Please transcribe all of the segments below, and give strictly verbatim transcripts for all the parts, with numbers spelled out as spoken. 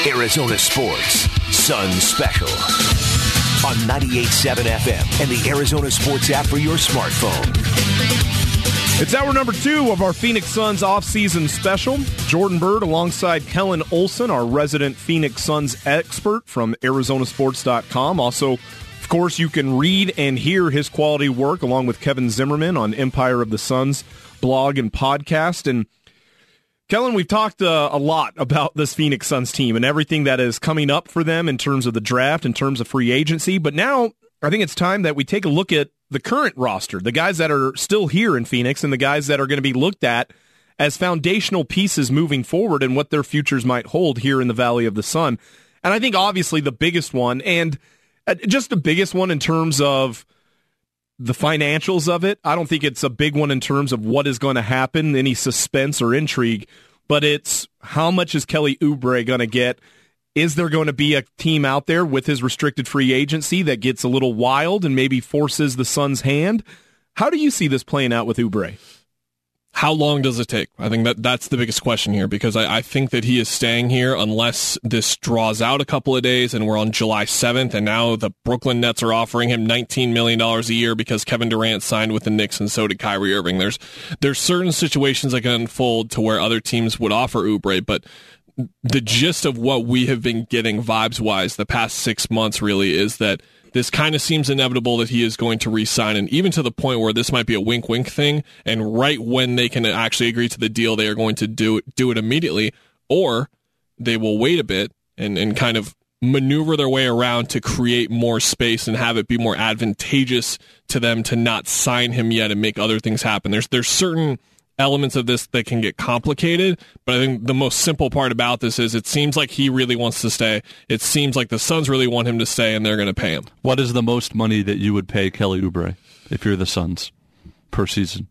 Arizona Sports Suns Special on ninety-eight point seven F M and the Arizona Sports app for your smartphone. It's hour number two of our Phoenix Suns off-season special. Jordan Bird alongside Kellen Olson, our resident Phoenix Suns expert from Arizona Sports dot com. Also, of course, you can read and hear his quality work along with Kevin Zimmerman on Empire of the Suns blog and podcast. And Kellen, we've talked uh, a lot about this Phoenix Suns team and everything that is coming up for them in terms of the draft, in terms of free agency. But now I think it's time that we take a look at the current roster, the guys that are still here in Phoenix and the guys that are going to be looked at as foundational pieces moving forward and what their futures might hold here in the Valley of the Sun. And I think obviously the biggest one, and just the biggest one in terms of the financials of it, I don't think it's a big one in terms of what is going to happen, any suspense or intrigue, but it's how much is Kelly Oubre going to get? Is there going to be a team out there with his restricted free agency that gets a little wild and maybe forces the Suns' hand? How do you see this playing out with Oubre? How long does it take? I think that that's the biggest question here, because I, I think that he is staying here unless this draws out a couple of days and we're on July seventh, and now the Brooklyn Nets are offering him nineteen million dollars a year because Kevin Durant signed with the Knicks and so did Kyrie Irving. There's there's certain situations that can unfold to where other teams would offer Oubre, but the gist of what we have been getting vibes-wise the past six months really is that this kind of seems inevitable that he is going to re-sign, and even to the point where this might be a wink-wink thing, and right when they can actually agree to the deal, they are going to do it, do it immediately, or they will wait a bit and, and kind of maneuver their way around to create more space and have it be more advantageous to them to not sign him yet and make other things happen. There's there's certain elements of this that can get complicated, but I think the most simple part about this is it seems like he really wants to stay. It seems like the Suns really want him to stay, and they're going to pay him. What is the most money that you would pay Kelly Oubre if you're the Suns per season?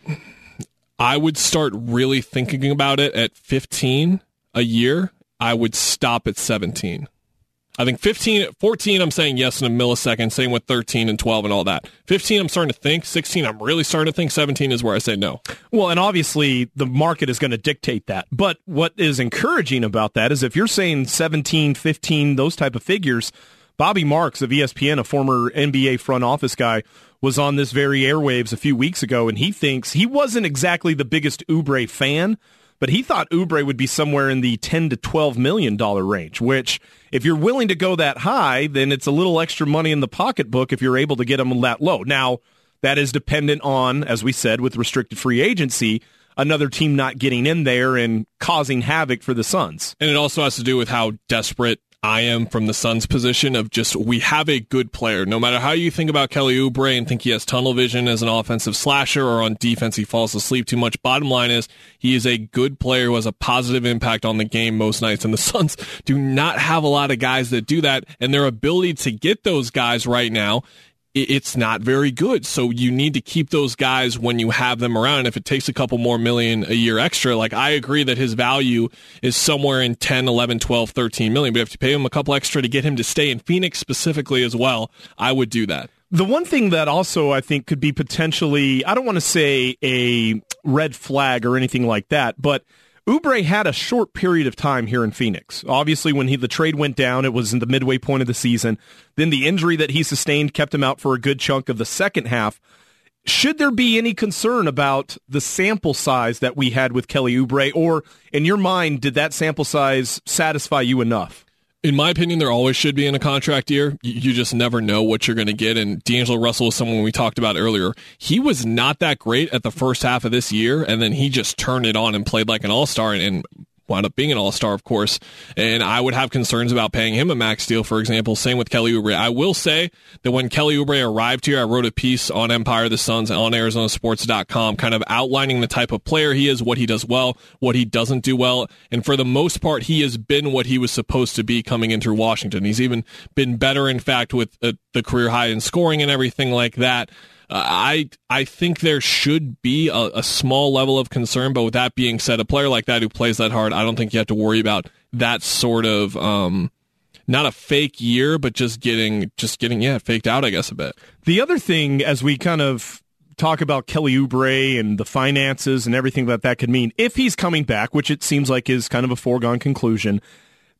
I would start really thinking about it at fifteen a year. I would stop at seventeen. I think fifteen, fourteen, I'm saying yes in a millisecond, same with thirteen and twelve and all that. fifteen, I'm starting to think. sixteen, I'm really starting to think. seventeen is where I say no. Well, and obviously the market is going to dictate that. But what is encouraging about that is if you're saying seventeen, fifteen, those type of figures, Bobby Marks of E S P N, a former N B A front office guy, was on this very airwaves a few weeks ago, and he thinks he wasn't exactly the biggest Oubre fan, but he thought Oubre would be somewhere in the ten to twelve million dollars range, which if you're willing to go that high, then it's a little extra money in the pocketbook if you're able to get him that low. Now, that is dependent on, as we said, with restricted free agency, another team not getting in there and causing havoc for the Suns. And it also has to do with how desperate I am from the Suns' position of just, we have a good player. No matter how you think about Kelly Oubre and think he has tunnel vision as an offensive slasher or on defense he falls asleep too much, bottom line is he is a good player who has a positive impact on the game most nights. And the Suns do not have a lot of guys that do that, and their ability to get those guys right now, it's not very good. So you need to keep those guys when you have them around. And if it takes a couple more million a year extra, like I agree that his value is somewhere in ten, eleven, twelve, thirteen million, but if you pay him a couple extra to get him to stay in Phoenix specifically as well, I would do that. The one thing that also I think could be potentially, I don't want to say a red flag or anything like that, but Oubre had a short period of time here in Phoenix. Obviously, when he, the trade went down, it was in the midway point of the season. Then the injury that he sustained kept him out for a good chunk of the second half. Should there be any concern about the sample size that we had with Kelly Oubre, or in your mind, did that sample size satisfy you enough? In my opinion, there always should be in a contract year. You just never know what you're going to get. And D'Angelo Russell was someone we talked about earlier. He was not that great at the first half of this year, and then he just turned it on and played like an all-star and wound up being an all-star, of course. And I would have concerns about paying him a max deal, for example. Same with Kelly Oubre. I will say that when Kelly Oubre arrived here, I wrote a piece on Empire of the Suns on Arizona Sports dot com, kind of outlining the type of player he is, what he does well, what he doesn't do well. And for the most part, he has been what he was supposed to be coming into Washington. He's even been better, in fact, with uh, the career high in scoring and everything like that. Uh, I I think there should be a, a small level of concern, but with that being said, a player like that who plays that hard, I don't think you have to worry about that sort of um, not a fake year, but just getting just getting yeah faked out, I guess, a bit. The other thing, as we kind of talk about Kelly Oubre and the finances and everything that that could mean, if he's coming back, which it seems like is kind of a foregone conclusion,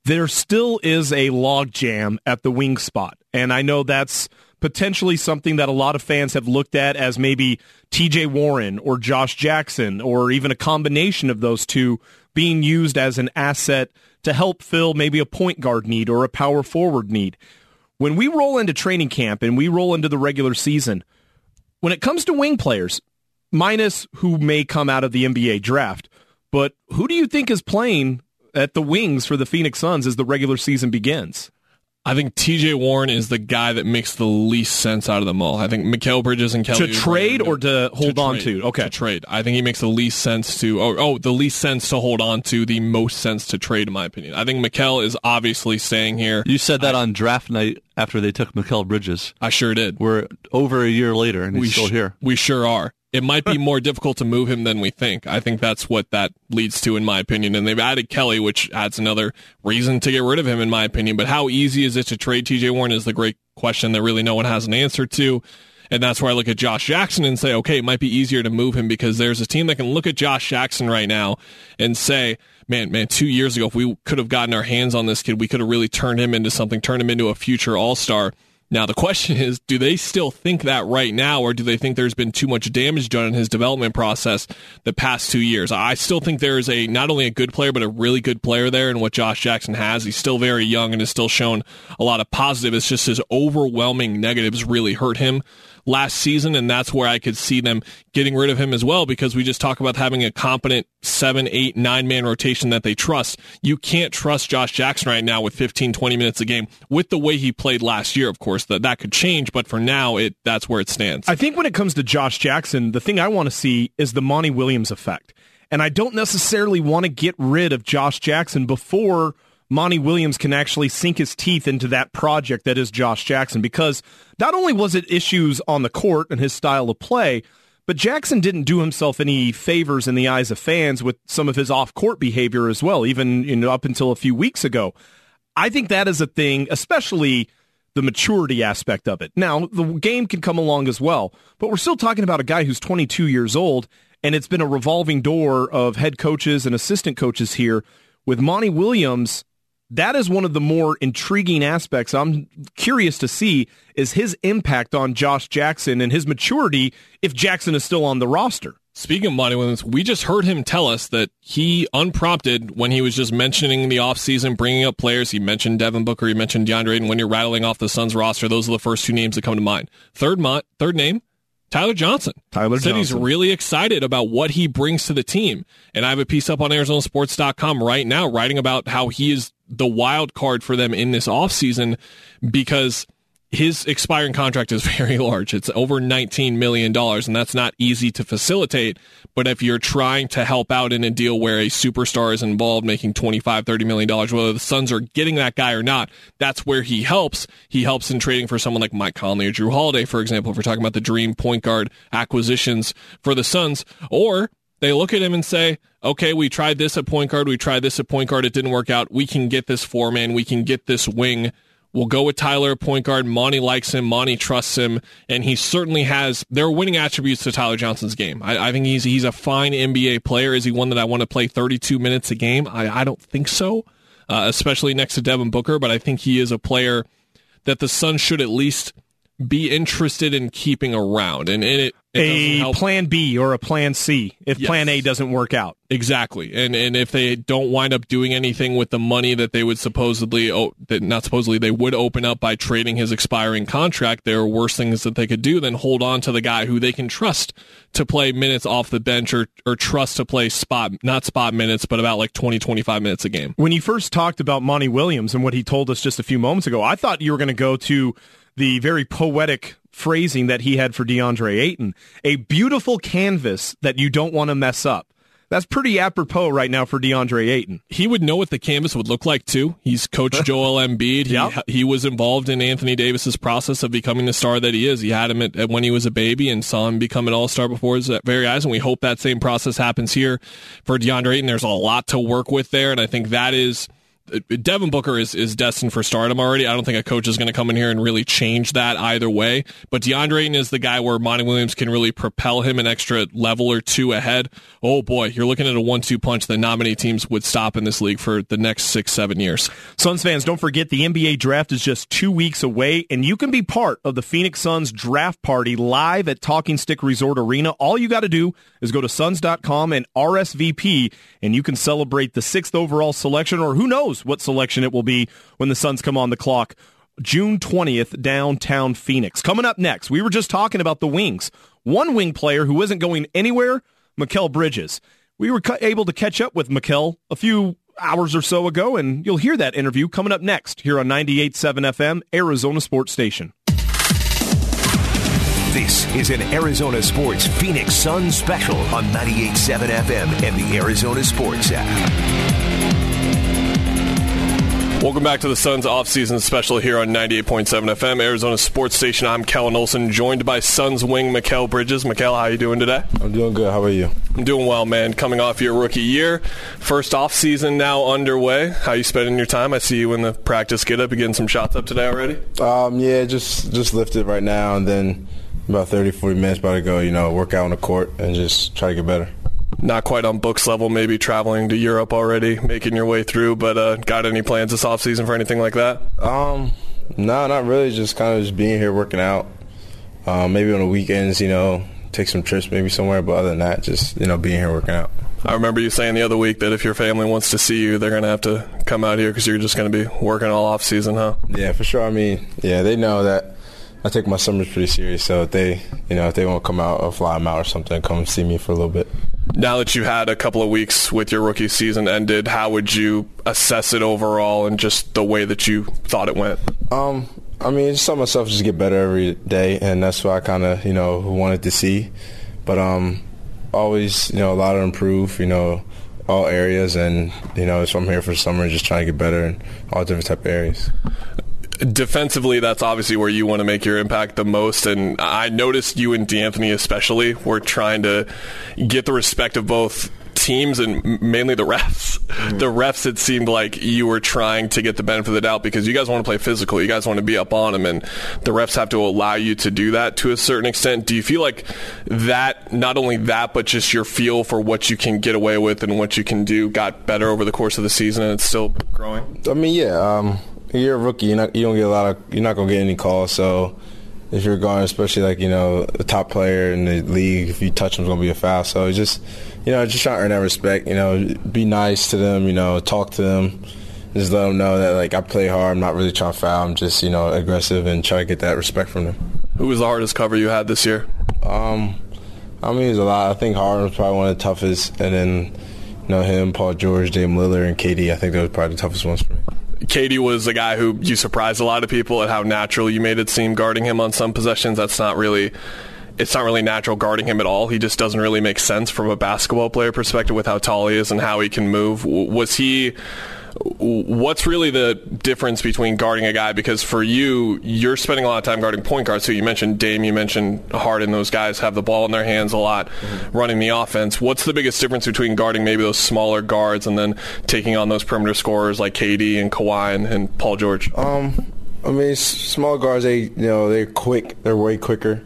there still is a logjam at the wing spot. And I know that's potentially something that a lot of fans have looked at as maybe T J Warren or Josh Jackson or even a combination of those two being used as an asset to help fill maybe a point guard need or a power forward need. When we roll into training camp and we roll into the regular season, when it comes to wing players, minus who may come out of the N B A draft, but who do you think is playing at the wings for the Phoenix Suns as the regular season begins? I think T J Warren is the guy that makes the least sense out of them all. I think Mikal Bridges and Kelly to trade or to hold to on trade, to. Okay, to trade. I think he makes the least sense to. Oh, oh, the least sense to hold on to. The most sense to trade, in my opinion. I think Mikal is obviously staying here. You said that I, on draft night after they took Mikal Bridges. I sure did. We're over a year later, and he's we still sh- here. We sure are. It might be more difficult to move him than we think. I think that's what that leads to, in my opinion. And they've added Kelly, which adds another reason to get rid of him, in my opinion. But how easy is it to trade T J Warren is the great question that really no one has an answer to. And that's where I look at Josh Jackson and say, okay, it might be easier to move him because there's a team that can look at Josh Jackson right now and say, man, man, two years ago, if we could have gotten our hands on this kid, we could have really turned him into something, turned him into a future all-star. Now, the question is, do they still think that right now, or do they think there's been too much damage done in his development process the past two years? I still think there is a not only a good player, but a really good player there in what Josh Jackson has. He's still very young and has still shown a lot of positive. It's just his overwhelming negatives really hurt him last season, and that's where I could see them getting rid of him as well, because we just talk about having a competent seven, eight, nine-man rotation that they trust. You can't trust Josh Jackson right now with fifteen, twenty minutes a game with the way he played last year, of course. That that could change, but for now, it that's where it stands. I think when it comes to Josh Jackson, the thing I want to see is the Monty Williams effect. And I don't necessarily want to get rid of Josh Jackson before Monty Williams can actually sink his teeth into that project that is Josh Jackson, because not only was it issues on the court and his style of play, but Jackson didn't do himself any favors in the eyes of fans with some of his off-court behavior as well, even you know, up until a few weeks ago. I think that is a thing, especially the maturity aspect of it. Now, the game can come along as well, but we're still talking about a guy who's twenty-two years old, and it's been a revolving door of head coaches and assistant coaches here. With Monty Williams, that is one of the more intriguing aspects I'm curious to see is his impact on Josh Jackson and his maturity if Jackson is still on the roster. Speaking of Monty Williams, we just heard him tell us that he, unprompted, when he was just mentioning the offseason, bringing up players, he mentioned Devin Booker, he mentioned DeAndre Ayton. When you're rattling off the Suns roster, those are the first two names that come to mind. Third, mo- third name, Tyler Johnson. Tyler Said Johnson. He's really excited about what he brings to the team. And I have a piece up on Arizona Sports dot com right now writing about how he is the wild card for them in this offseason because his expiring contract is very large. It's over nineteen million dollars, and that's not easy to facilitate. But if you're trying to help out in a deal where a superstar is involved making twenty-five, thirty million dollars, whether the Suns are getting that guy or not, that's where he helps. He helps in trading for someone like Mike Conley or Drew Holiday, for example, if we're talking about the dream point guard acquisitions for the Suns. Or they look at him and say, okay, we tried this at point guard, we tried this at point guard, it didn't work out. We can get this four-man, we can get this wing. We'll go with Tyler at point guard. Monty likes him. Monty trusts him. And he certainly has, there are winning attributes to Tyler Johnson's game. I, I think he's he's a fine N B A player. Is he one that I want to play thirty-two minutes a game? I, I don't think so, uh, especially next to Devin Booker. But I think he is a player that the Suns should at least be interested in keeping around. And, and it, it a help. plan B or a plan C if Yes. plan A doesn't work out. Exactly. And and if they don't wind up doing anything with the money that they would supposedly, oh, that not supposedly, they would open up by trading his expiring contract, there are worse things that they could do than hold on to the guy who they can trust to play minutes off the bench or, or trust to play spot, not spot minutes, but about like twenty, twenty-five minutes a game. When you first talked about Monty Williams and what he told us just a few moments ago, I thought you were going to go to the very poetic phrasing that he had for DeAndre Ayton, a beautiful canvas that you don't want to mess up. That's pretty apropos right now for DeAndre Ayton. He would know what the canvas would look like, too. He's coached Joel Embiid. He, Yep. he was involved in Anthony Davis's process of becoming the star that he is. He had him at, at when he was a baby and saw him become an all-star before his very eyes, and we hope that same process happens here for DeAndre Ayton. There's a lot to work with there, and I think that is Devin Booker is, is destined for stardom already. I don't think a coach is going to come in here and really change that either way. But DeAndre Ayton is the guy where Monty Williams can really propel him an extra level or two ahead. Oh boy, you're looking at a one two punch that not many teams would stop in this league for the next six, seven years. Suns fans, don't forget the N B A draft is just two weeks away, and you can be part of the Phoenix Suns draft party live at Talking Stick Resort Arena. All you got to do is go to suns dot com and R S V P, and you can celebrate the sixth overall selection, or who knows what selection it will be when the Suns come on the clock. June twentieth, downtown Phoenix. Coming up next, we were just talking about the wings. One wing player who isn't going anywhere, Mikal Bridges. We were able to catch up with Mikal a few hours or so ago, and you'll hear that interview coming up next here on ninety-eight point seven F M, Arizona Sports Station. This is an Arizona Sports Phoenix Suns special on ninety-eight point seven F M and the Arizona Sports app. Welcome back to the Suns offseason special here on ninety-eight point seven F M, Arizona Sports Station. I'm Kellen Olson, joined by Suns wing Mikal Bridges. Mikal, how are you doing today? I'm doing good. How are you? I'm doing well, man. Coming off your rookie year, first offseason now underway. How you spending your time? I see you in the practice get-up. You getting some shots up today already? Um, yeah, just just lifted right now, and then about thirty, forty minutes about to go, you know, work out on the court and just try to get better. Not quite on books level, maybe traveling to Europe already, making your way through, but uh, got any plans this offseason for anything like that? Um, no, not really. Just kind of just being here working out. Um, maybe on the weekends, you know, take some trips maybe somewhere, but other than that, just, you know, being here working out. I remember you saying the other week that if your family wants to see you, they're going to have to come out here because you're just going to be working all offseason, huh? Yeah, for sure. I mean, yeah, they know that I take my summers pretty serious, so if they, you know, if they want to come out or fly them out or something, come see me for a little bit. Now that you had a couple of weeks with your rookie season ended, how would you assess it overall and just the way that you thought it went? Um, I mean, just saw myself just get better every day, and that's what I kind of, you know, wanted to see. But um, always, you know, a lot to improve, you know, all areas, and, you know, so I'm here for the summer just trying to get better in all different type of areas. Defensively, that's obviously where you want to make your impact the most, and I noticed you and D'Anthony especially were trying to get the respect of both teams and mainly the refs. Mm-hmm. The refs, it seemed like you were trying to get the benefit of the doubt because you guys want to play physical. You guys want to be up on them, and the refs have to allow you to do that to a certain extent. Do you feel like that, not only that, but just your feel for what you can get away with and what you can do got better over the course of the season and it's still growing? I mean, yeah, um, you're a rookie. You're not. You don't get a lot of. You're not gonna get any calls. So if you're going, especially like, you know, a top player in the league, if you touch them, it's gonna be a foul. So it's just, you know, just trying to earn that respect. You know, be nice to them. You know, talk to them. Just let them know that, like, I play hard. I'm not really trying to foul. I'm just, you know, aggressive and try to get that respect from them. Who was the hardest cover you had this year? Um, I mean, there's a lot. I think Harden was probably one of the toughest, and then, you know, him, Paul George, Dame Lillard, and K D. I think those were probably the toughest ones for me. K D was a guy who you surprised a lot of people at how natural you made it seem guarding him on some possessions. That's not really, it's not really natural guarding him at all. He just doesn't really make sense from a basketball player perspective with how tall he is and how he can move. Was he, what's really the difference between guarding a guy? Because for you, you're spending a lot of time guarding point guards. So you mentioned Dame, you mentioned Harden. Those guys have the ball in their hands a lot, mm-hmm. running the offense. What's the biggest difference between guarding maybe those smaller guards and then taking on those perimeter scorers like K D and Kawhi and, and Paul George? Um, I mean, small guards, they, you know, they're quick. They're way quicker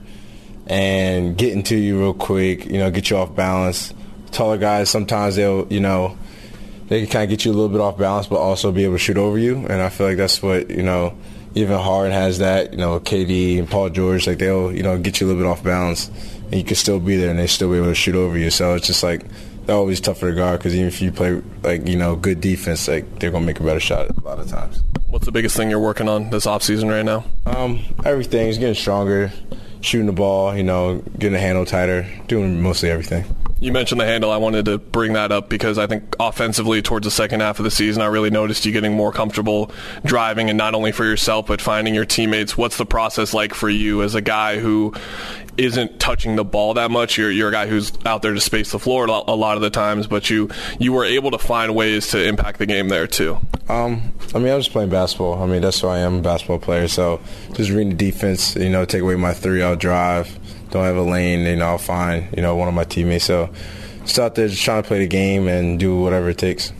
and getting to you real quick, you know, get you off balance. Taller guys, sometimes they'll, you know, they can kind of get you a little bit off balance, but also be able to shoot over you. And I feel like that's what, you know, even Harden has that, you know, K D and Paul George, like they'll, you know, get you a little bit off balance, and you can still be there and they still be able to shoot over you. So it's just like, they're always tougher to guard because even if you play, like, you know, good defense, like, they're going to make a better shot a lot of times. What's the biggest thing you're working on this offseason right now? Um, everything. Is getting stronger, shooting the ball, you know, getting the handle tighter, doing mostly everything. You mentioned the handle. I wanted to bring that up because I think offensively towards the second half of the season, I really noticed you getting more comfortable driving, and not only for yourself but finding your teammates. What's the process like for you as a guy who isn't touching the ball that much? You're, you're a guy who's out there to space the floor a lot of the times, but you, you were able to find ways to impact the game there too. Um, I mean, I was playing basketball. I mean, that's who I am, a basketball player. So just reading the defense, you know, take away my three, I'll drive. Don't have a lane, you know, I'll find, you know, one of my teammates. So just out there just trying to play the game and do whatever it takes.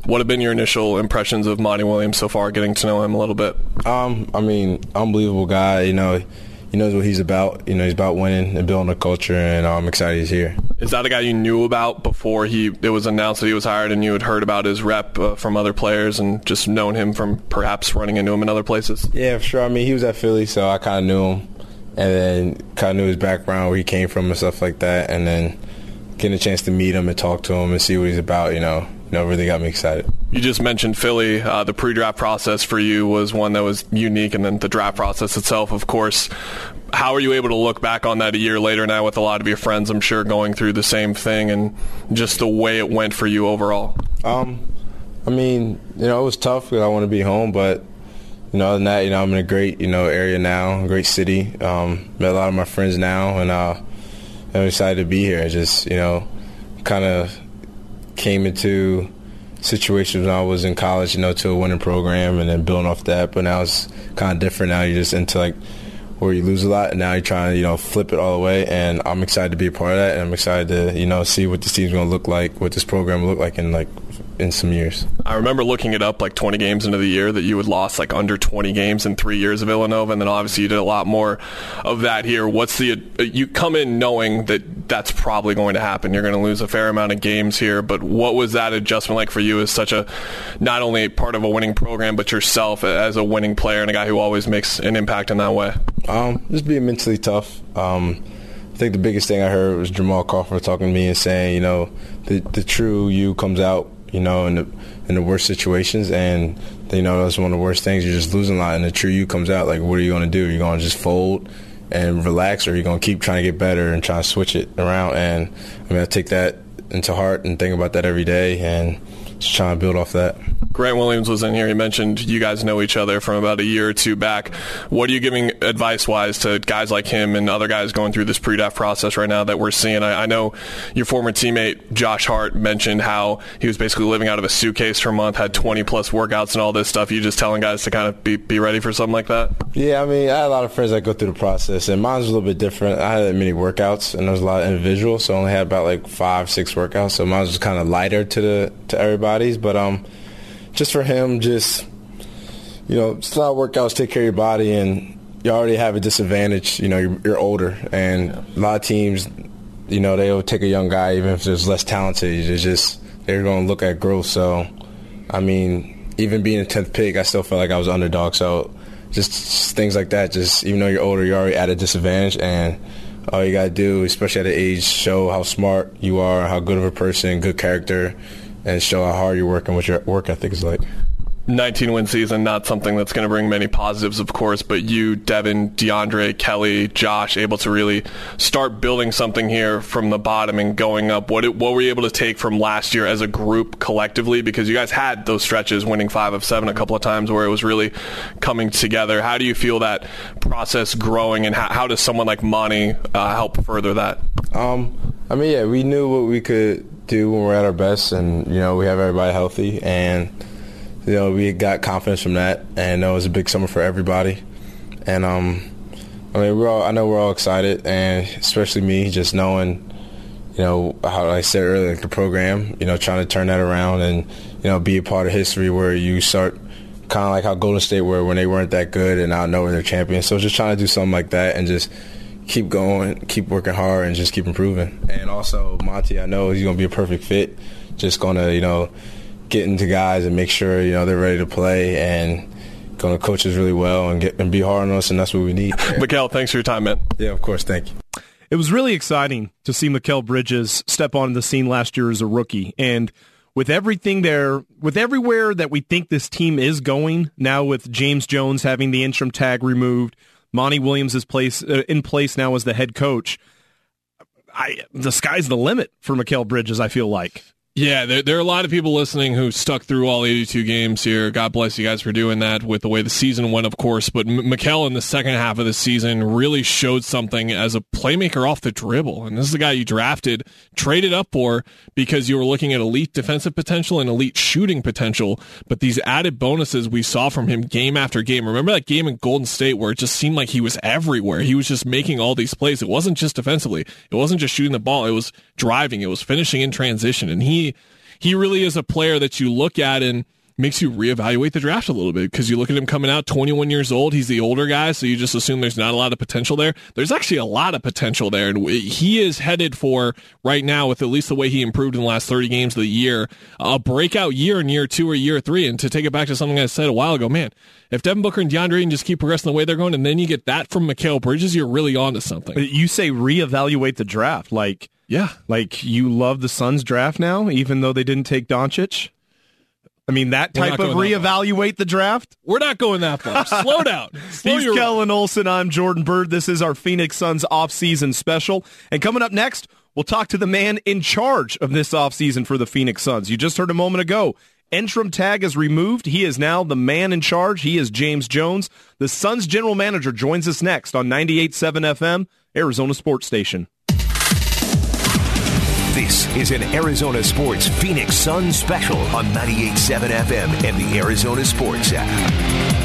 What have been your initial impressions of Monty Williams so far, getting to know him a little bit? Um, I mean, unbelievable guy. You know, he knows what he's about. You know, he's about winning and building a culture, and I'm excited he's here. Is that a guy you knew about before he it was announced that he was hired, and you had heard about his rep uh, from other players and just known him from perhaps running into him in other places? Yeah, for sure. I mean, he was at Philly, so I kind of knew him, and then kind of knew his background, where he came from and stuff like that, and then getting a chance to meet him and talk to him and see what he's about, you know, you know, really got me excited. You just mentioned Philly. Uh, the pre-draft process for you was one that was unique, and then the draft process itself, of course. How are you able to look back on that a year later now with a lot of your friends, I'm sure, going through the same thing, and just the way it went for you overall? Um, I mean, you know, it was tough because I want to be home, but, you know, other than that, you know, I'm in a great, you know, area now, a great city. Um, met a lot of my friends now, and uh, I'm excited to be here. I just, you know, kind of came into situations when I was in college, you know, to a winning program and then building off that. But now it's kind of different. Now you're just into, like, where you lose a lot, and now you're trying to, you know, flip it all the way. And I'm excited to be a part of that, and I'm excited to, you know, see what this team's going to look like, what this program will look like in, like, in some years. I remember looking it up like twenty games into the year that you had lost like under twenty games in three years of Villanova, and then obviously you did a lot more of that here. What's the you come in knowing that that's probably going to happen. You're going to lose a fair amount of games here, but what was that adjustment like for you as such a not only part of a winning program, but yourself as a winning player and a guy who always makes an impact in that way? Um, just being mentally tough. Um, I think the biggest thing I heard was Jamal Crawford talking to me and saying, you know, the the true you comes out, you know, in the in the worst situations, and you know that's one of the worst things. You're just losing a lot, and the true you comes out. Like, what are you going to do? You're going to just fold and relax, or you're going to keep trying to get better and try to switch it around? And I mean, I take that into heart and think about that every day, and just trying to build off that. Grant Williams was in here. He mentioned you guys know each other from about a year or two back. What are you giving advice-wise to guys like him and other guys going through this pre-draft process right now that we're seeing? I, I know your former teammate Josh Hart mentioned how he was basically living out of a suitcase for a month, had twenty-plus workouts and all this stuff. You just telling guys to kind of be, be ready for something like that? Yeah, I mean, I had a lot of friends that go through the process, and mine's a little bit different. I had many workouts, and there was a lot of individuals, so I only had about like five, six workouts, so mine was just kind of lighter to the to everybody's. But um. Just for him, just, you know, style workouts, take care of your body, and you already have a disadvantage. You know, you're, you're older, and yeah. a lot of teams, you know, they'll take a young guy even if there's less talented. It's just they're going to look at growth. So, I mean, even being a tenth pick, I still felt like I was an underdog. So, just, just things like that. Just even though you're older, you're already at a disadvantage, and all you got to do, especially at an age, show how smart you are, how good of a person, good character, and show how hard you're working, what your work ethic is like. nineteen-win season, not something that's going to bring many positives, of course, but you, Devin, DeAndre, Kelly, Josh, able to really start building something here from the bottom and going up. What what were you able to take from last year as a group collectively? Because you guys had those stretches, winning five of seven a couple of times, where it was really coming together. How do you feel that process growing, and how, how does someone like Monty uh, help further that? Um, I mean, yeah, we knew what we could do when we're at our best, and, you know, we have everybody healthy, and you know, we got confidence from that, and it was a big summer for everybody. And um, I mean, we're all, I know we're all excited, and especially me, just knowing, you know, how I said earlier, like the program, you know, trying to turn that around and, you know, be a part of history where you start kind of like how Golden State were when they weren't that good, and now knowing they're champions. So just trying to do something like that and just keep going, keep working hard, and just keep improving. And also, Monty, I know he's going to be a perfect fit. Just going to, you know, get into guys and make sure, you know, they're ready to play, and going to coach us really well and get and be hard on us, and that's what we need. Yeah. Mikal, thanks for your time, man. Yeah, of course. Thank you. It was really exciting to see Mikal Bridges step on the scene last year as a rookie. And with everything there, with everywhere that we think this team is going, now with James Jones having the interim tag removed, Monty Williams is place, uh, in place now as the head coach, I, the sky's the limit for Mikal Bridges, I feel like. Yeah, there, there are a lot of people listening who stuck through all eighty-two games here. God bless you guys for doing that with the way the season went, of course. But M- Mikal in the second half of the season really showed something as a playmaker off the dribble. And this is the guy you drafted, traded up for because you were looking at elite defensive potential and elite shooting potential. But these added bonuses we saw from him game after game. Remember that game in Golden State where it just seemed like he was everywhere. He was just making all these plays. It wasn't just defensively. It wasn't just shooting the ball. It was driving. It was finishing in transition. And he he really is a player that you look at and makes you reevaluate the draft a little bit, because you look at him coming out twenty-one years old. He's the older guy, so you just assume there's not a lot of potential there. There's actually a lot of potential there, and he is headed for, right now, with at least the way he improved in the last thirty games of the year, a breakout year in year two or year three. And to take it back to something I said a while ago, man, if Devin Booker and DeAndre Ayton just keep progressing the way they're going, and then you get that from Mikal Bridges, you're really onto something. You say reevaluate the draft, like yeah, like you love the Suns draft now, even though they didn't take Doncic. I mean, that type of reevaluate the draft? We're not going that far. Slow down. Slow He's Kellen Olson. I'm Jordan Bird. This is our Phoenix Suns off-season special. And coming up next, we'll talk to the man in charge of this offseason for the Phoenix Suns. You just heard a moment ago, Entrim tag is removed. He is now the man in charge. He is James Jones. The Suns general manager joins us next on ninety-eight point seven F M, Arizona Sports Station. This is an Arizona Sports Phoenix Suns special on ninety-eight point seven F M and the Arizona Sports app.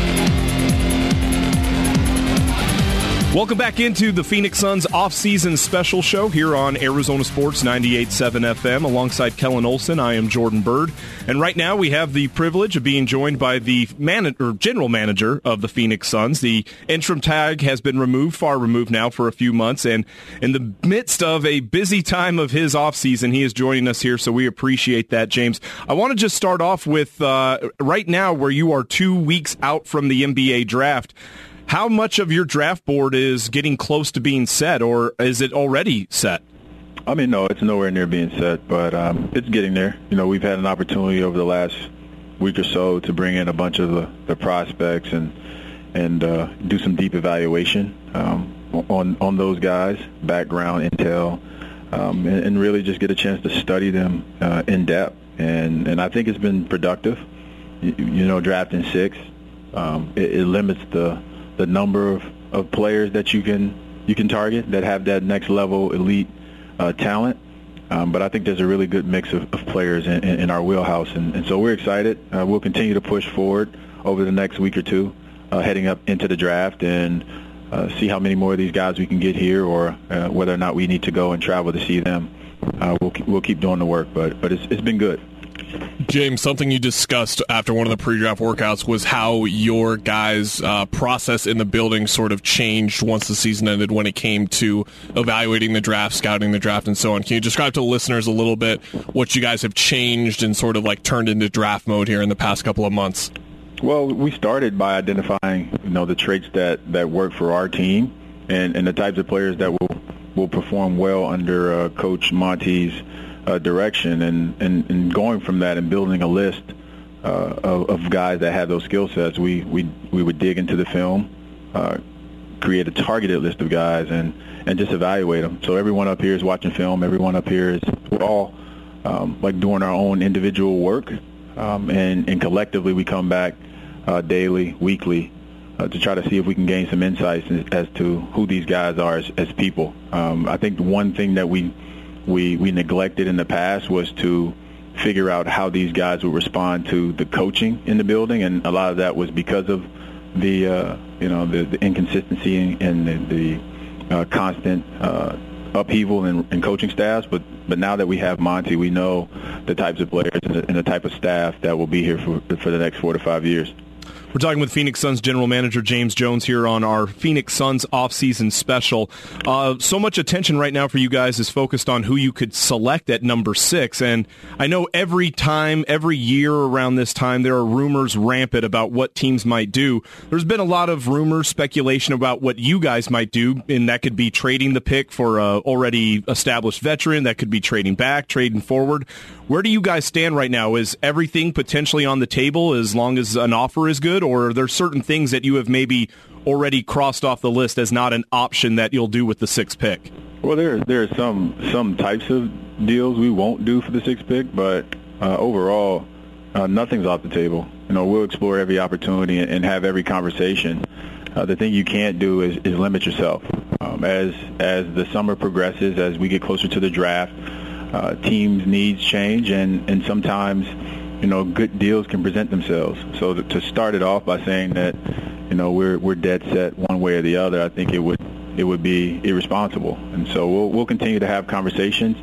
Welcome back into the Phoenix Suns off-season special show here on Arizona Sports ninety-eight point seven F M. Alongside Kellen Olson, I am Jordan Bird. And right now we have the privilege of being joined by the man- or general manager of the Phoenix Suns. The interim tag has been removed, far removed now for a few months. And in the midst of a busy time of his off-season, he is joining us here, so we appreciate that, James. I want to just start off with uh, right now where you are two weeks out from the N B A draft. How much of your draft board is getting close to being set, or is it already set? I mean, no, it's nowhere near being set, but um, it's getting there. You know, we've had an opportunity over the last week or so to bring in a bunch of the, the prospects and and uh, do some deep evaluation um, on on those guys, background, intel, um, and, and really just get a chance to study them uh, in depth. And and I think it's been productive. You, you know, drafting six, um, it, it limits the the number of, of players that you can you can target that have that next level elite uh, talent. Um, but I think there's a really good mix of, of players in, in, in our wheelhouse, and, and so we're excited. Uh, we'll continue to push forward over the next week or two, uh, heading up into the draft, and uh, see how many more of these guys we can get here, or uh, whether or not we need to go and travel to see them. Uh, we'll we'll keep doing the work, but but it's it's been good. James, something you discussed after one of the pre-draft workouts was how your guys' uh, process in the building sort of changed once the season ended when it came to evaluating the draft, scouting the draft, and so on. Can you describe to the listeners a little bit what you guys have changed and sort of like turned into draft mode here in the past couple of months? Well, we started by identifying, you know, the traits that, that work for our team and, and the types of players that will, will perform well under uh, Coach Monty's Uh, direction, and, and, and going from that and building a list uh, of, of guys that have those skill sets. We, we we would dig into the film, uh, create a targeted list of guys, and, and just evaluate them. So everyone up here is watching film. Everyone up here is we're all um, like doing our own individual work, um, and, and collectively we come back uh, daily, weekly, uh, to try to see if we can gain some insights as to who these guys are as, as people. Um, I think the one thing that we We, we neglected in the past was to figure out how these guys would respond to the coaching in the building, and a lot of that was because of the uh, you know the, the inconsistency and the, the uh, constant uh, upheaval in, in coaching staffs. But but now that we have Monty, we know the types of players and the, and the type of staff that will be here for for the next four to five years. We're talking with Phoenix Suns general manager James Jones here on our Phoenix Suns off-season special. Uh, so much attention right now for you guys is focused on who you could select at number six. And I know every time, every year around this time, there are rumors rampant about what teams might do. There's been a lot of rumors, speculation about what you guys might do, and that could be trading the pick for an already established veteran. That could be trading back, trading forward. Where do you guys stand right now? Is everything potentially on the table as long as an offer is good, or are there certain things that you have maybe already crossed off the list as not an option that you'll do with the sixth pick? Well, there there are some some types of deals we won't do for the sixth pick, but uh, overall, uh, nothing's off the table. You know, we'll explore every opportunity and, and have every conversation. Uh, the thing you can't do is, is limit yourself. Um, as as the summer progresses, as we get closer to the draft, uh, teams' needs change, and, and sometimes, you know, good deals can present themselves. So to, to start it off by saying that, you know, we're we're dead set one way or the other, I think it would it would be irresponsible. And so we'll we'll continue to have conversations.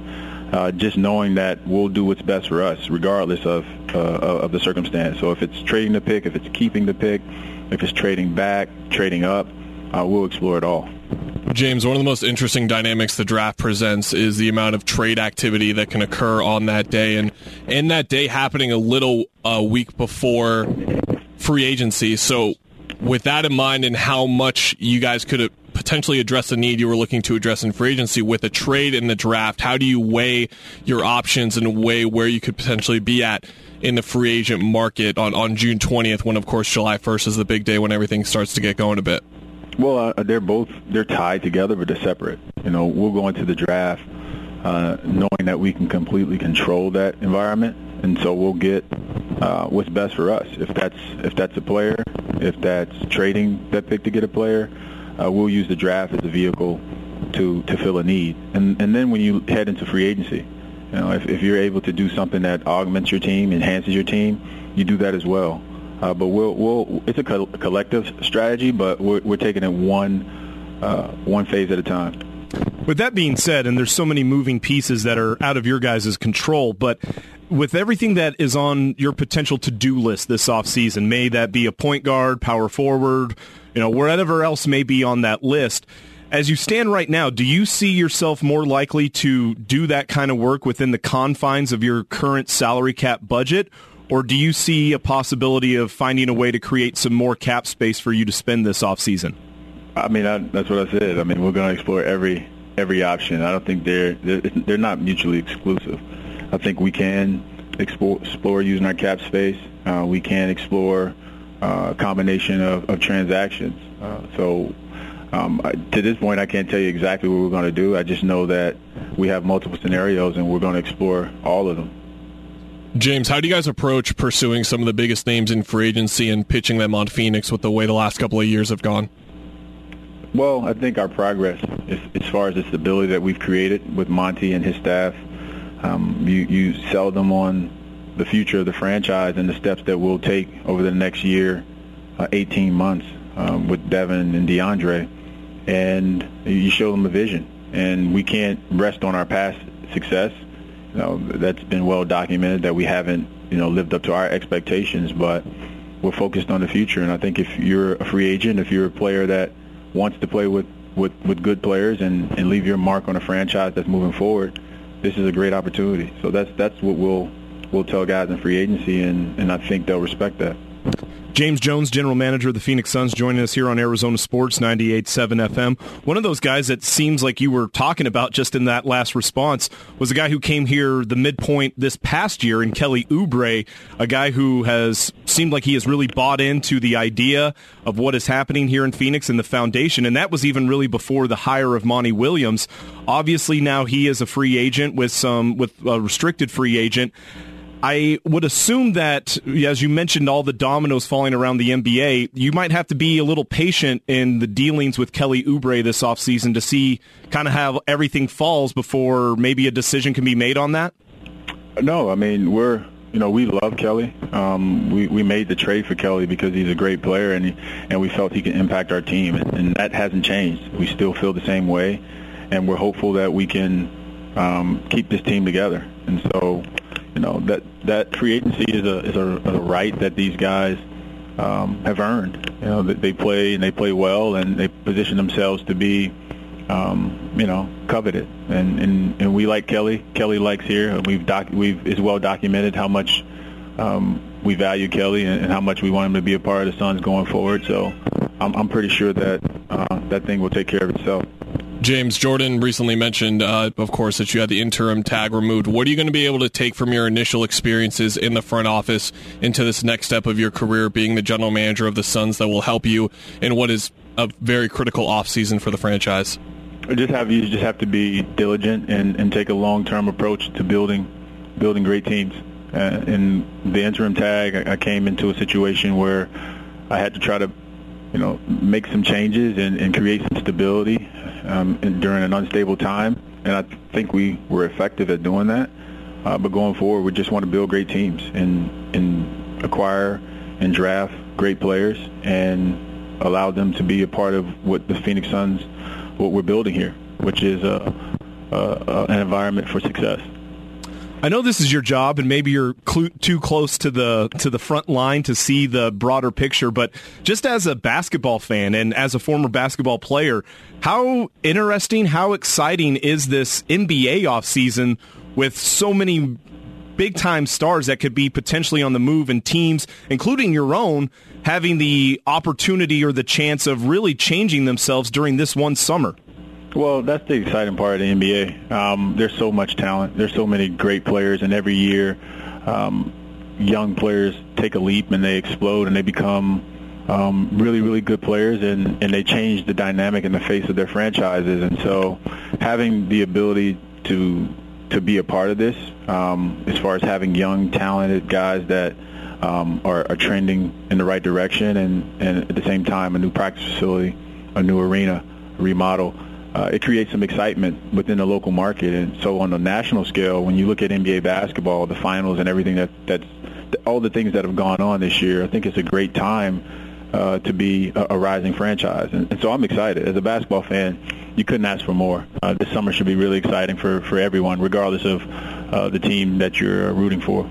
uh, just knowing that we'll do what's best for us, regardless of uh, of the circumstance. So if it's trading the pick, if it's keeping the pick, if it's trading back, trading up, uh, we'll explore it all. James, one of the most interesting dynamics the draft presents is the amount of trade activity that can occur on that day, and in that day happening a little uh, week before free agency. So with that in mind and how much you guys could potentially address the need you were looking to address in free agency with a trade in the draft, how do you weigh your options and weigh where you could potentially be at in the free agent market on, on June twentieth, when, of course, July first is the big day when everything starts to get going a bit? Well, uh, they're both they're tied together, but they're separate. You know, we'll go into the draft uh, knowing that we can completely control that environment, and so we'll get uh, what's best for us. If that's if that's a player, if that's trading that pick to get a player, uh, we'll use the draft as a vehicle to, to fill a need. And and then when you head into free agency, you know, if, if you're able to do something that augments your team, enhances your team, you do that as well. Uh, but we'll, we'll, it's a co- collective strategy, but we're, we're taking it one, uh, one phase at a time. With that being said, and there's so many moving pieces that are out of your guys' control, but with everything that is on your potential to-do list this offseason, may that be a point guard, power forward, you know, wherever else may be on that list, as you stand right now, do you see yourself more likely to do that kind of work within the confines of your current salary cap budget? Or do you see a possibility of finding a way to create some more cap space for you to spend this offseason? I mean, I, that's what I said. I mean, we're going to explore every every option. I don't think they're they're, they're not mutually exclusive. I think we can explore, explore using our cap space. Uh, we can explore uh, a combination of, of transactions. Uh, so um, I, to this point, I can't tell you exactly what we're going to do. I just know that we have multiple scenarios, and we're going to explore all of them. James, how do you guys approach pursuing some of the biggest names in free agency and pitching them on Phoenix with the way the last couple of years have gone? Well, I think our progress, as, as far as the stability that we've created with Monty and his staff, um, you, you sell them on the future of the franchise and the steps that we'll take over the next year, uh, eighteen months um, with Devin and DeAndre, and you show them a vision. And we can't rest on our past success. You know, that's been well documented that we haven't, you know, lived up to our expectations, but we're focused on the future. And I think if you're a free agent, if you're a player that wants to play with, with, with good players and, and leave your mark on a franchise that's moving forward, this is a great opportunity. So that's that's what we'll we'll tell guys in free agency, and, and I think they'll respect that. James Jones, general manager of the Phoenix Suns, joining us here on Arizona Sports ninety-eight point seven F M. One of those guys that seems like you were talking about just in that last response was a guy who came here the midpoint this past year in Kelly Oubre, a guy who has seemed like he has really bought into the idea of what is happening here in Phoenix and the foundation, and that was even really before the hire of Monty Williams. Obviously now he is a free agent with some with a restricted free agent. I would assume that, as you mentioned, all the dominoes falling around the N B A, you might have to be a little patient in the dealings with Kelly Oubre this offseason to see kind of how everything falls before maybe a decision can be made on that? No, I mean, we're, you know, we love Kelly. Um, we, we made the trade for Kelly because he's a great player, and he, and we felt he can impact our team, and, and that hasn't changed. We still feel the same way, and we're hopeful that we can um, keep this team together. And so, you know, that that free agency is a is a, a right that these guys um, have earned. You know, that they play and they play well, and they position themselves to be, um, you know, coveted. And, and and we like Kelly. Kelly likes here. We've doc, we've it's well documented how much um, we value Kelly and, and how much we want him to be a part of the Suns going forward. So I'm I'm pretty sure that uh, that thing will take care of itself. James, Jordan recently mentioned, uh, of course, that you had the interim tag removed. What are you going to be able to take from your initial experiences in the front office into this next step of your career, being the general manager of the Suns, that will help you in what is a very critical offseason for the franchise? I just have you just have to be diligent and, and take a long-term approach to building building great teams. Uh, in the interim tag, I, I came into a situation where I had to try to, you know, make some changes and, and create some stability um, in, during an unstable time, and I think we were effective at doing that. Uh, but going forward, we just want to build great teams and, and acquire and draft great players and allow them to be a part of what the Phoenix Suns, what we're building here, which is a, a, a, an environment for success. I know this is your job, and maybe you're cl- too close to the to the front line to see the broader picture, but just as a basketball fan and as a former basketball player, how interesting, how exciting is this N B A offseason with so many big-time stars that could be potentially on the move, and teams, including your own, having the opportunity or the chance of really changing themselves during this one summer? Well, that's the exciting part of the N B A. Um, there's so much talent. There's so many great players, and every year um, young players take a leap and they explode and they become um, really, really good players, and, and they change the dynamic in the face of their franchises. And so having the ability to to be a part of this, um, as far as having young, talented guys that um, are, are trending in the right direction, and, and at the same time a new practice facility, a new arena, a remodel, Uh, it creates some excitement within the local market. And so on the national scale, when you look at N B A basketball, the finals and everything that that's all the things that have gone on this year, I think it's a great time uh, to be a, a rising franchise. And, and so I'm excited. As a basketball fan, you couldn't ask for more. Uh, this summer should be really exciting for, for everyone, regardless of uh, the team that you're rooting for.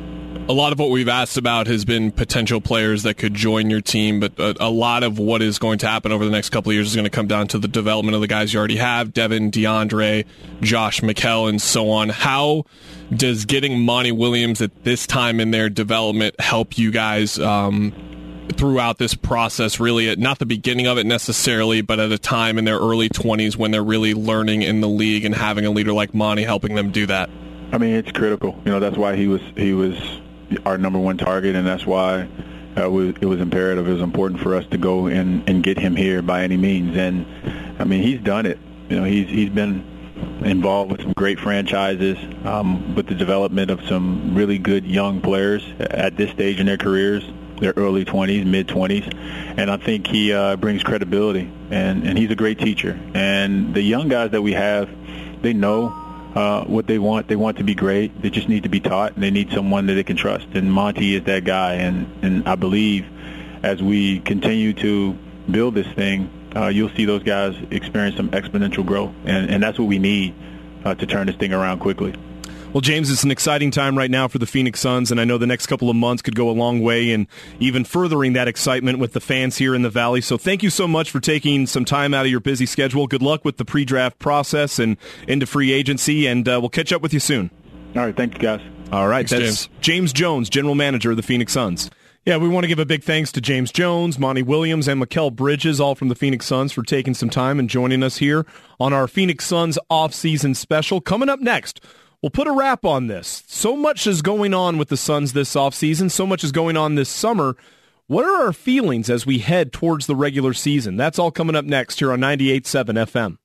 A lot of what we've asked about has been potential players that could join your team, but a, a lot of what is going to happen over the next couple of years is going to come down to the development of the guys you already have, Devin, DeAndre, Josh McKell, and so on. How does getting Monty Williams at this time in their development help you guys um, throughout this process, really at not the beginning of it necessarily, but at a time in their early twenties when they're really learning in the league and having a leader like Monty helping them do that? I mean, it's critical. You know, that's why he was he was our number one target, and that's why uh, we, it was imperative. It was important for us to go and, and get him here by any means. And I mean, he's done it. You know, he's he's been involved with some great franchises, um, with the development of some really good young players at this stage in their careers, their early twenties, mid twenties, and I think he uh, brings credibility. And and he's a great teacher. And the young guys that we have, they know Uh, what they want. They want to be great. They just need to be taught, and they need someone that they can trust. And Monty is that guy. And, and I believe as we continue to build this thing, uh, you'll see those guys experience some exponential growth. And, and that's what we need uh, to turn this thing around quickly. Well, James, it's an exciting time right now for the Phoenix Suns, and I know the next couple of months could go a long way in even furthering that excitement with the fans here in the Valley. So thank you so much for taking some time out of your busy schedule. Good luck with the pre-draft process and into free agency, and uh, we'll catch up with you soon. All right, thank you, guys. All right, Thanks, that's James. James Jones, general manager of the Phoenix Suns. Yeah, we want to give a big thanks to James Jones, Monty Williams, and Mikal Bridges, all from the Phoenix Suns, for taking some time and joining us here on our Phoenix Suns off-season special. Coming up next, we'll put a wrap on this. So much is going on with the Suns this offseason. So much is going on this summer. What are our feelings as we head towards the regular season? That's all coming up next here on ninety-eight point seven F M.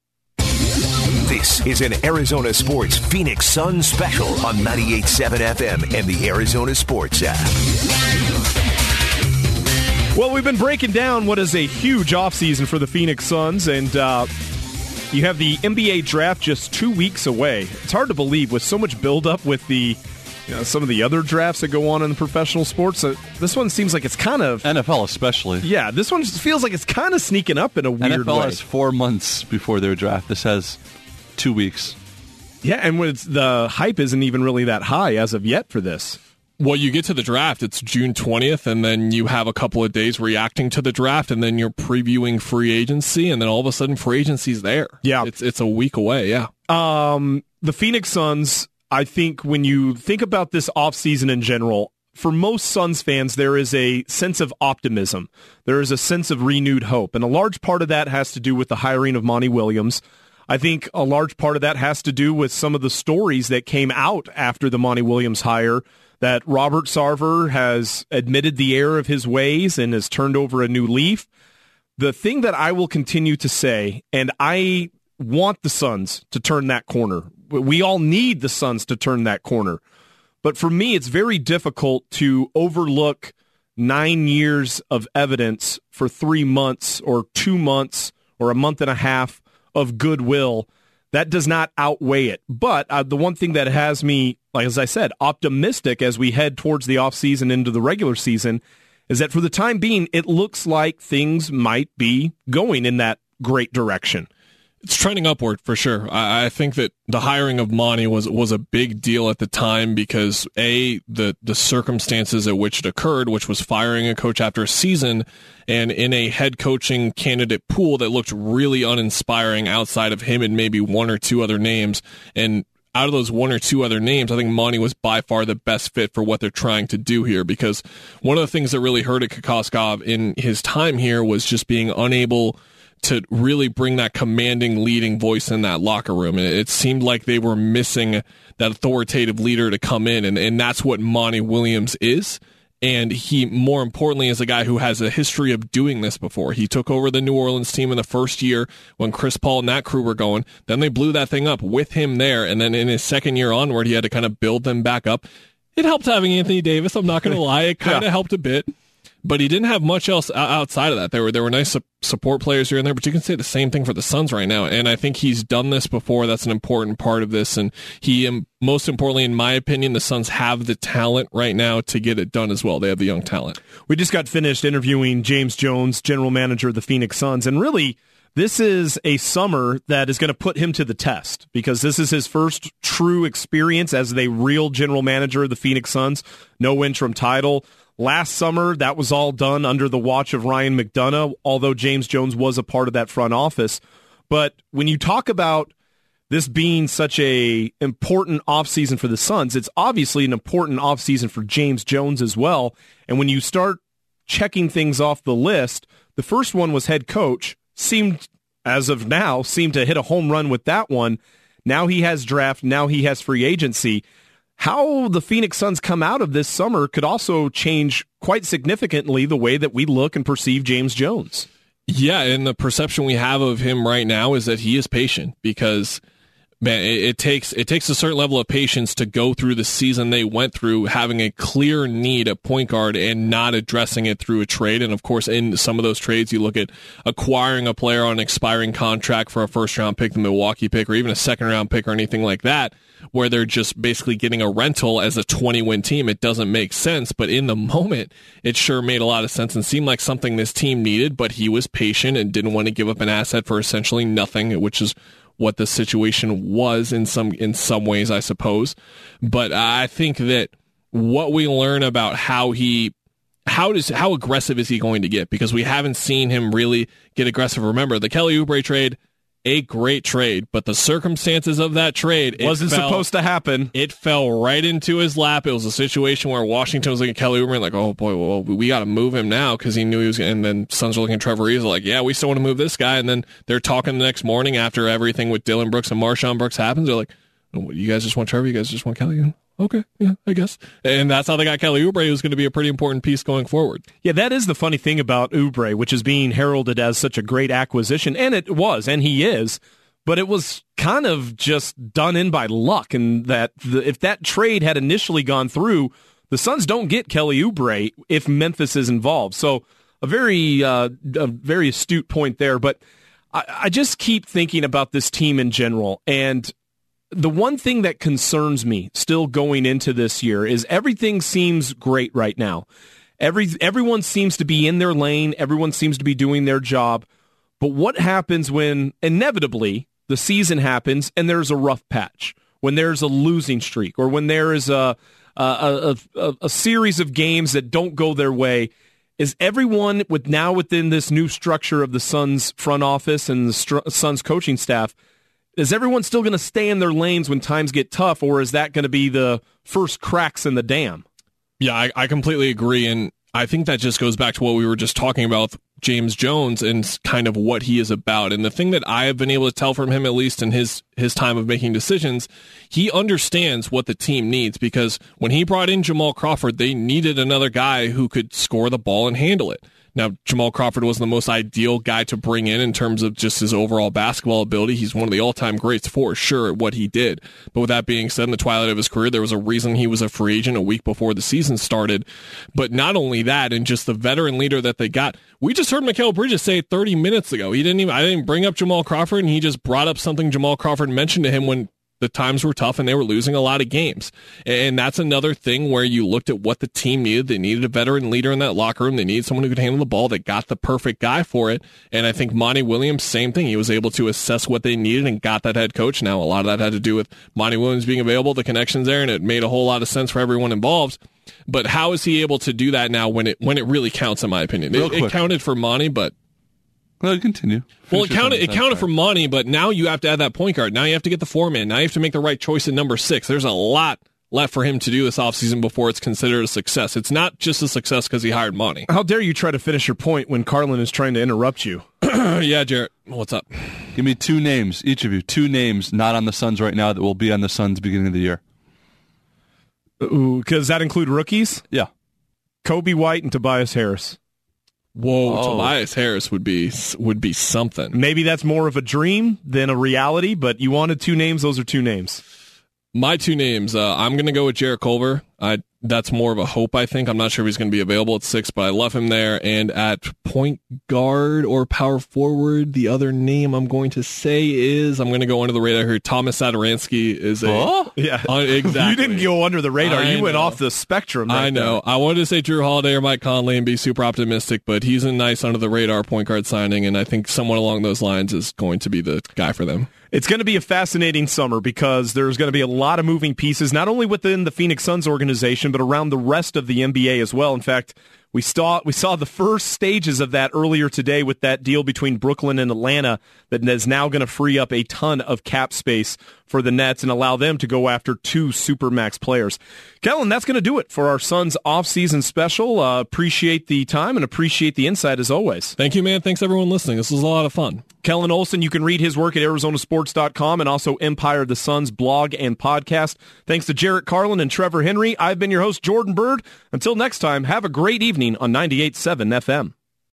This is an Arizona Sports Phoenix Suns special on ninety-eight point seven F M and the Arizona Sports app. Well, we've been breaking down what is a huge offseason for the Phoenix Suns, and uh, you have the N B A draft just two weeks away. It's hard to believe with so much buildup with the you know, some of the other drafts that go on in the professional sports. Uh, this one seems like it's kind of... N F L especially. Yeah, this one just feels like it's kind of sneaking up in a weird N F L way. has four months before their draft. This has two weeks. Yeah, and when it's, the hype isn't even really that high as of yet for this. Well, you get to the draft, it's June twentieth, and then you have a couple of days reacting to the draft, and then you're previewing free agency, and then all of a sudden free agency's there. Yeah. It's it's a week away, yeah. Um, the Phoenix Suns, I think when you think about this offseason in general, for most Suns fans, there is a sense of optimism. There is a sense of renewed hope, and a large part of that has to do with the hiring of Monty Williams. I think a large part of that has to do with some of the stories that came out after the Monty Williams hire, that Robert Sarver has admitted the error of his ways and has turned over a new leaf. The thing that I will continue to say, and I want the Suns to turn that corner. We all need the Suns to turn that corner. But for me, it's very difficult to overlook nine years of evidence for three months or two months or a month and a half of goodwill. That does not outweigh it. But uh, the one thing that has me, like as I said, optimistic as we head towards the offseason into the regular season is that for the time being, it looks like things might be going in that great direction. It's trending upward for sure. I, I think that the hiring of Monty was was a big deal at the time because a the the circumstances at which it occurred, which was firing a coach after a season, and in a head coaching candidate pool that looked really uninspiring outside of him and maybe one or two other names. And out of those one or two other names, I think Monty was by far the best fit for what they're trying to do here, because one of the things that really hurted Kokoskov in his time here was just being unable to really bring that commanding, leading voice in that locker room. And it seemed like they were missing that authoritative leader to come in, and, and that's what Monty Williams is. And he, more importantly, is a guy who has a history of doing this before. He took over the New Orleans team in the first year when Chris Paul and that crew were going. Then they blew that thing up with him there. And then in his second year onward, he had to kind of build them back up. It helped having Anthony Davis. I'm not going to lie. It kind of yeah. helped a bit. But he didn't have much else outside of that. There were there were nice support players here and there, but you can say the same thing for the Suns right now. And I think he's done this before. That's an important part of this. And he, most importantly, in my opinion, the Suns have the talent right now to get it done as well. They have the young talent. We just got finished interviewing James Jones, general manager of the Phoenix Suns. And really, this is a summer that is going to put him to the test, because this is his first true experience as the real general manager of the Phoenix Suns. No interim title. Last summer, that was all done under the watch of Ryan McDonough, although James Jones was a part of that front office. But when you talk about this being such a important offseason for the Suns, it's obviously an important offseason for James Jones as well. And when you start checking things off the list, the first one was head coach. Seemed, as of now, seemed to hit a home run with that one. Now he has draft. Now he has free agency. How the Phoenix Suns come out of this summer could also change quite significantly the way that we look and perceive James Jones. Yeah, and the perception we have of him right now is that he is patient, because man, it, it takes it takes a certain level of patience to go through the season they went through, having a clear need at point guard and not addressing it through a trade. And of course, in some of those trades, you look at acquiring a player on an expiring contract for a first round pick, the Milwaukee pick, or even a second round pick or anything like that, where they're just basically getting a rental as a twenty-win team. It doesn't make sense, but in the moment, it sure made a lot of sense and seemed like something this team needed, but he was patient and didn't want to give up an asset for essentially nothing, which is what the situation was in some in some ways, I suppose. But I think that what we learn about how he how does how aggressive is he going to get, because we haven't seen him really get aggressive. Remember, the Kelly Oubre trade, a great trade, but the circumstances of that trade wasn't fell, supposed to happen. It fell right into his lap. It was a situation where Washington was looking at Kelly Oubre and like, oh boy, well, we got to move him now, because he knew he was going to. And then Suns were looking at Trevor Ariza like, yeah, we still want to move this guy. And then they're talking the next morning after everything with Dillon Brooks and Marshawn Brooks happens. They're like, oh, you guys just want Trevor? You guys just want Kelly? Okay, yeah, I guess. And that's how they got Kelly Oubre, who's going to be a pretty important piece going forward. Yeah, that is the funny thing about Oubre, which is being heralded as such a great acquisition. And it was, and he is. But it was kind of just done in by luck, and that the, if that trade had initially gone through, the Suns don't get Kelly Oubre if Memphis is involved. So a very uh, a very astute point there. But I, I just keep thinking about this team in general, and the one thing that concerns me still going into this year is everything seems great right now. Every everyone seems to be in their lane. Everyone seems to be doing their job. But what happens when inevitably the season happens and there's a rough patch, when there's a losing streak, or when there is a a, a, a series of games that don't go their way? Is everyone with now within this new structure of the Suns front office and the Str- Suns coaching staff, is everyone still going to stay in their lanes when times get tough, or is that going to be the first cracks in the dam? Yeah, I, I completely agree, and I think that just goes back to what we were just talking about with James Jones and kind of what he is about. And the thing that I have been able to tell from him, at least in his, his time of making decisions, he understands what the team needs, because when he brought in Jamal Crawford, they needed another guy who could score the ball and handle it. Now, Jamal Crawford wasn't the most ideal guy to bring in in terms of just his overall basketball ability. He's one of the all-time greats for sure at what he did. But with that being said, in the twilight of his career, there was a reason he was a free agent a week before the season started. But not only that, and just the veteran leader that they got. We just heard Mikal Bridges say thirty minutes ago. He didn't even, I didn't bring up Jamal Crawford, and he just brought up something Jamal Crawford mentioned to him when the times were tough and they were losing a lot of games. And that's another thing where you looked at what the team needed. They needed a veteran leader in that locker room. They needed someone who could handle the ball. They got the perfect guy for it. And I think Monty Williams, same thing. He was able to assess what they needed and got that head coach. Now, a lot of that had to do with Monty Williams being available, the connections there, and it made a whole lot of sense for everyone involved. But how is he able to do that now when it when it really counts, in my opinion? It, it counted for Monty, but... Well, continue. Finish well, it counted, it counted for Monty, but now you have to add that point guard. Now you have to get the four-man. Now you have to make the right choice in number six. There's a lot left for him to do this offseason before it's considered a success. It's not just a success because he hired Monty. How dare you try to finish your point when Carlin is trying to interrupt you? Yeah, Jarrett, what's up? Give me two names, each of you, two names not on the Suns right now that will be on the Suns beginning of the year. Ooh, does that include rookies? Yeah. Kobe White and Tobias Harris. Whoa, oh. Tobias Harris would be would be something. Maybe that's more of a dream than a reality, but you wanted two names. Those are two names. My two names, uh, I'm going to go with Jarrett Culver. I, that's more of a hope, I think. I'm not sure if he's going to be available at six, but I love him there. And at point guard or power forward, the other name I'm going to say is, I'm going to go under the radar here. Thomas Satoransky is a... Oh? Yeah. Uh, exactly. You didn't go under the radar. I you went know. off the spectrum. Right I know. there. I wanted to say Drew Holiday or Mike Conley and be super optimistic, but he's a nice under the radar point guard signing, and I think someone along those lines is going to be the guy for them. It's going to be a fascinating summer because there's going to be a lot of moving pieces, not only within the Phoenix Suns organization, but around the rest of the N B A as well. In fact, we saw we saw the first stages of that earlier today with that deal between Brooklyn and Atlanta that is now going to free up a ton of cap space for the Nets and allow them to go after two Supermax players. Kellen, that's going to do it for our Suns off-season special. Uh, appreciate the time and appreciate the insight as always. Thank you, man. Thanks, everyone listening. This was a lot of fun. Kellen Olson, you can read his work at Arizona Sports dot com and also Empire of the Suns blog and podcast. Thanks to Jarrett Carlin and Trevor Henry. I've been your host, Jordan Bird. Until next time, have a great evening on ninety-eight point seven F M.